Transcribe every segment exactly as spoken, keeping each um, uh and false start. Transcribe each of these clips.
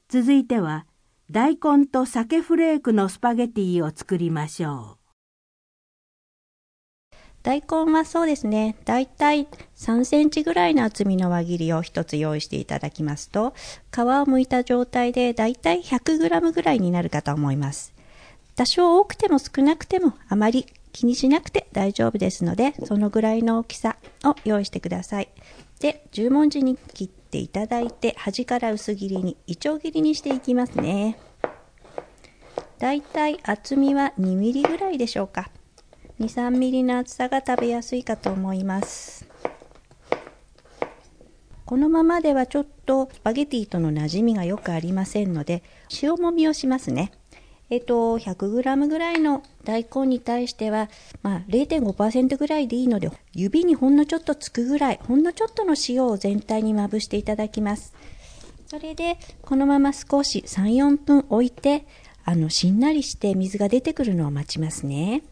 続いては大根と鮭フレークのスパゲティを作りましょう。 大根はそうですね、だいたいさんセンチぐらいの厚みの輪切りを一つ用意していただきますと、皮を剥いた状態でだいたいひゃくグラムぐらいになるかと思います。多少多くても少なくてもあまり気にしなくて大丈夫ですので、そのぐらいの大きさを用意してください。で、十文字に切っていただいて、端から薄切りに、いちょう切りにしていきますね。だいたい厚みはにミリぐらいでしょうか。に、さんミリの厚さが食べやすいかと思います。このままではちょっとスパゲティとの馴染みがよくありませんので、塩もみをしますね。えっと、ひゃくグラムぐらいの大根に対しては、まあ、れいてんごパーセント ぐらいでいいので、指にほんのちょっとつくぐらい、ほんのちょっとの塩を全体にまぶしていただきます。それで、このまま少しさん、よんぷん置いて、あの、しんなりして水が出てくるのを待ちますね。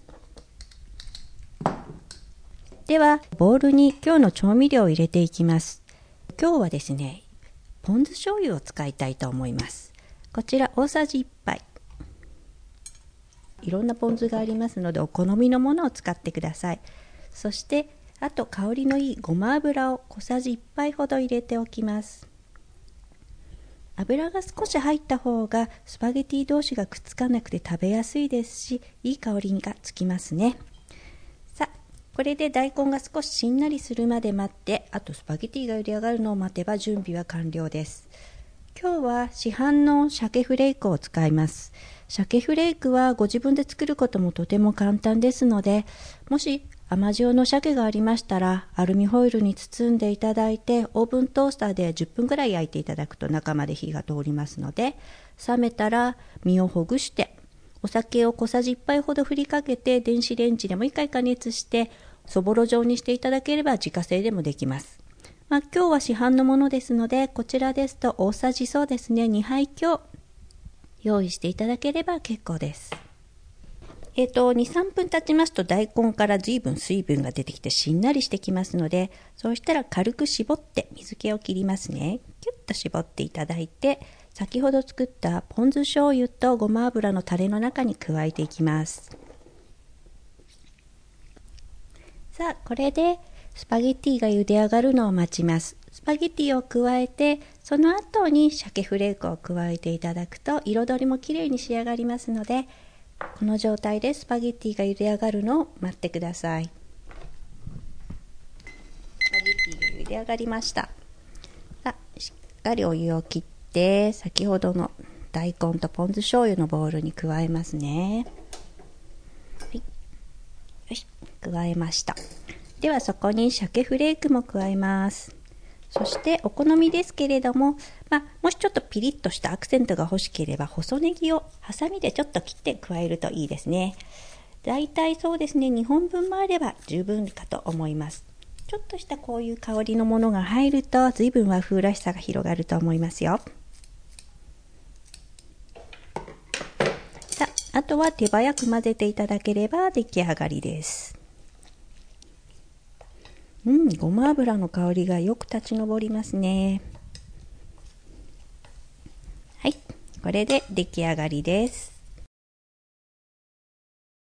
では、ボウルに今日の調味料を入れていきます。今日はですね、ポン酢醤油を使いたいと思います。こちら大さじいっぱい。いろんなポン酢がありますので、お好みのものを使ってください。そして、あと香りのいいごま油を小さじいっぱいほど入れておきます。油が少し入った方がスパゲティ同士がくっつかなくて食べやすいですし、いい香りがつきますね。さあ、これで大根が少ししんなりするまで待って、あとスパゲティが茹で上がるのを待てば準備は完了です。今日は市販の鮭フレークを使います。鮭フレークはご自分で作ることもとても簡単ですので、もし甘塩の鮭がありましたら、アルミホイルに包んでいただいて、オーブントースターでじゅっぷんぐらい焼いていただくと中まで火が通りますので、冷めたら身をほぐして、お酒を小さじいっぱいほど振りかけて、電子レンジでもういっかい加熱して、そぼろ状にしていただければ自家製でもできます。まあ、今日は市販のものですので、こちらですと大さじそうですね、にはい強用意していただければ結構です。えっと、に、さんぷん経ちますと大根から随分水分が出てきてしんなりしてきますので、そうしたら軽く絞って水気を切りますね。キュッと絞っていただいて、先ほど作ったポン酢醤油とごま油のタレの中に加えていきます。さあ、これでスパゲッティが茹で上がるのを待ちます。スパゲッティを加えて、その後に鮭フレークを加えていただくと彩りもきれいに仕上がりますので、この状態でスパゲッティが茹で上がるのを待ってください。スパゲッティが茹で上がりました。さあ、しっかりお湯を切って、先ほどの大根とポン酢醤油のボウルに加えますね。はい、よし、加えました。ではそこに鮭フレークも加えます。そしてお好みですけれども、まあ、もしちょっとピリッとしたアクセントが欲しければ細ネギをハサミでちょっと切って加えるといいですね。だいたいそうですね、にほんぶんもあれば十分かと思います。ちょっとしたこういう香りのものが入ると随分和風らしさが広がると思いますよ。さあ、あとは手早く混ぜていただければ出来上がりです。うん、ごま油の香りがよく立ち上りますね。はい、これで出来上がりです。